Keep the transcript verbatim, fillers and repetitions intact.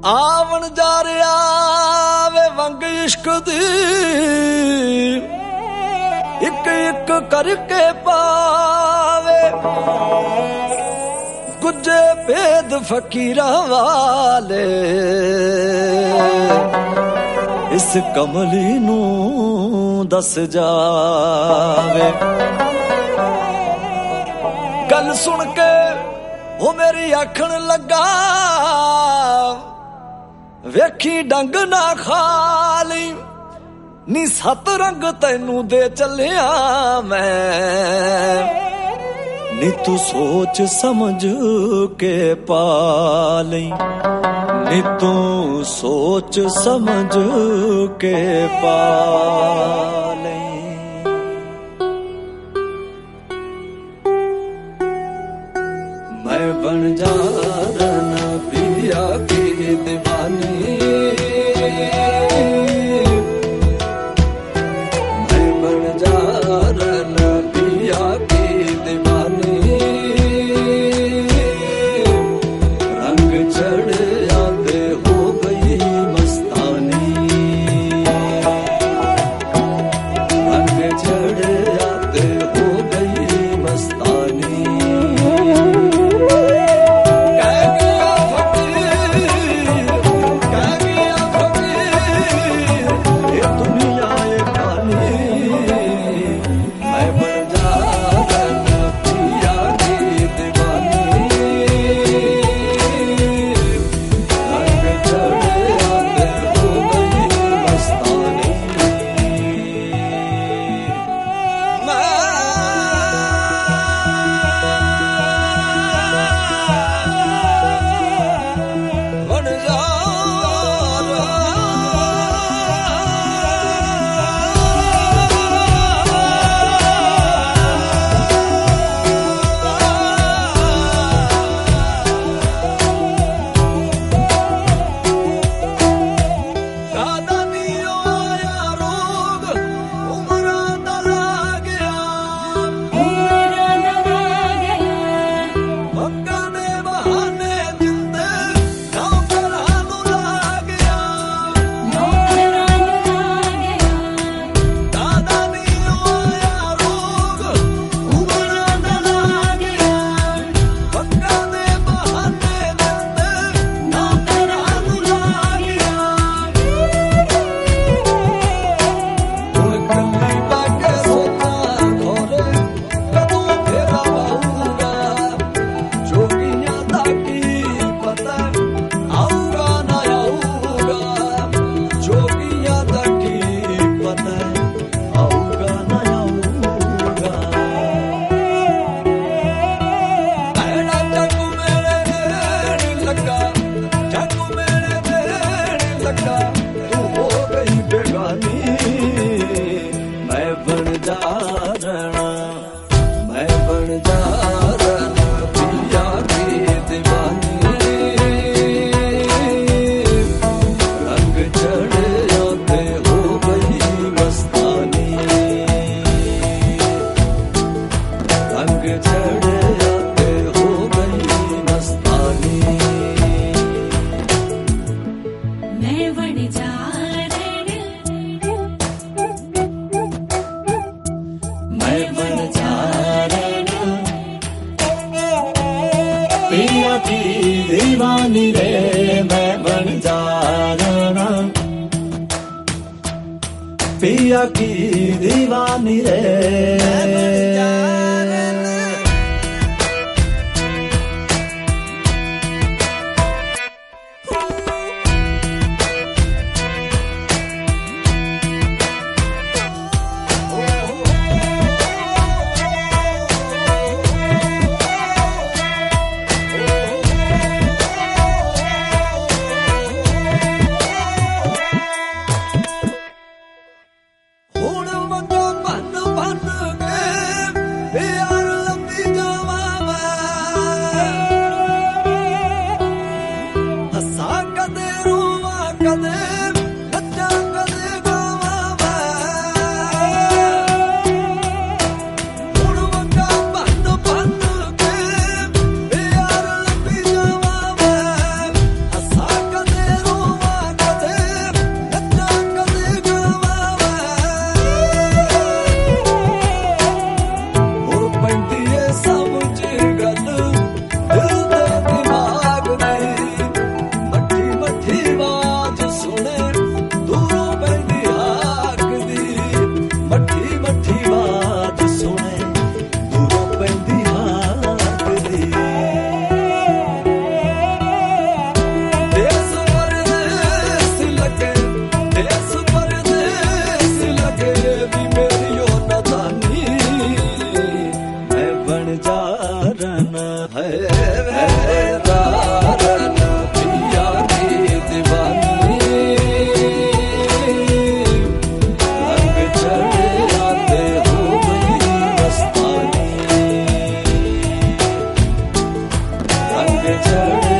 ਆਵਣ ਜਾ ਰਿਹਾ ਵੇ ਵੰਗ ਇਸ਼ਕ ਦੀ ਇੱਕ ਇੱਕ ਕਰਕੇ ਪਾਵੇ ਗੁੱਜੇ ਭੇਦ ਫਕੀਰਾਂ ਵਾਲੇ ਇਸ ਕਮਲੀ ਨੂੰ ਦੱਸ ਜਾਵੇ। ਗੱਲ ਸੁਣ ਕੇ ਉਹ ਮੇਰੀ ਆਖਣ ਲੱਗਾ ਵੇਖੀ ਡੰਗ ਨਾ ਖਾਲੀ ਨੀ ਸੱਤ ਰੰਗ ਤੈਨੂੰ ਦੇ ਚੱਲਿਆ ਮੈਂ ਨੀ ਤੂੰ ਸੋਚ ਸਮਝ ਕੇ ਪਾ ਲਈ ਨੀ ਤੂੰ ਸੋਚ ਸਮਝ ਕੇ ਪਾ ਲਈ। मैं बन जा रना पिया की दीवानी मैं बन जा रना पिया की दीवानी रंग चढ़ आते हो गई मस्तानी रंग चढ़ आते हो गई मस्तानी। पिया की दीवानी रे मैं बन जा रहा पिया की दीवानी रे हैरान पिया की दीवानी रंग चढ़े आते हो गई मस्तानी रंग चढ़े